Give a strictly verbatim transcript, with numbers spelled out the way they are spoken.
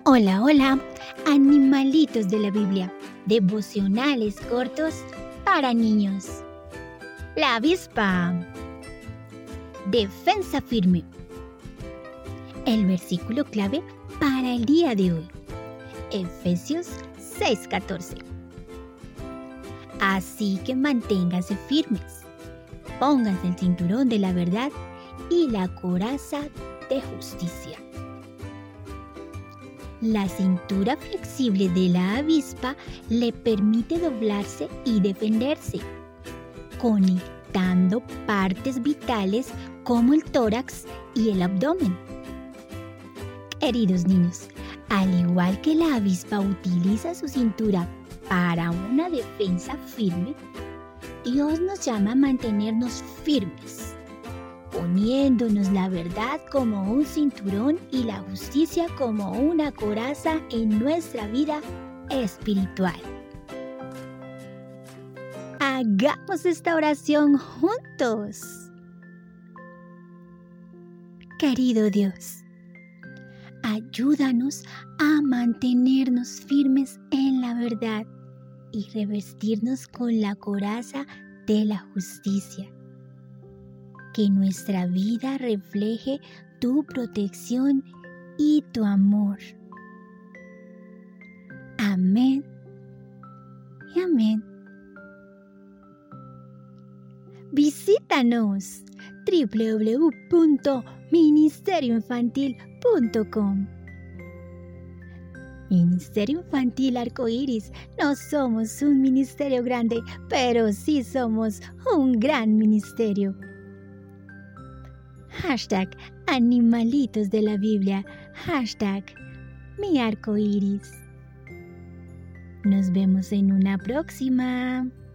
Hola, hola, animalitos de la Biblia, devocionales cortos para niños. La avispa. Defensa firme. El versículo clave para el día de hoy. Efesios seis catorce. Así que manténganse firmes. Pónganse el cinturón de la verdad y la coraza de justicia. La cintura flexible de la avispa le permite doblarse y defenderse, conectando partes vitales como el tórax y el abdomen. Queridos niños, al igual que la avispa utiliza su cintura para una defensa firme, Dios nos llama a mantenernos firmes, poniéndonos la verdad como un cinturón y la justicia como una coraza en nuestra vida espiritual. Hagamos esta oración juntos. Querido Dios, ayúdanos a mantenernos firmes en la verdad y revestirnos con la coraza de la justicia. Que nuestra vida refleje tu protección y tu amor. Amén y amén. Visítanos doble u doble u doble u punto ministerio infantil punto com. Ministerio Infantil Arcoíris. No somos un ministerio grande, pero sí somos un gran ministerio. Hashtag Animalitos de la Biblia. Hashtag Mi Arcoíris. Nos vemos en una próxima.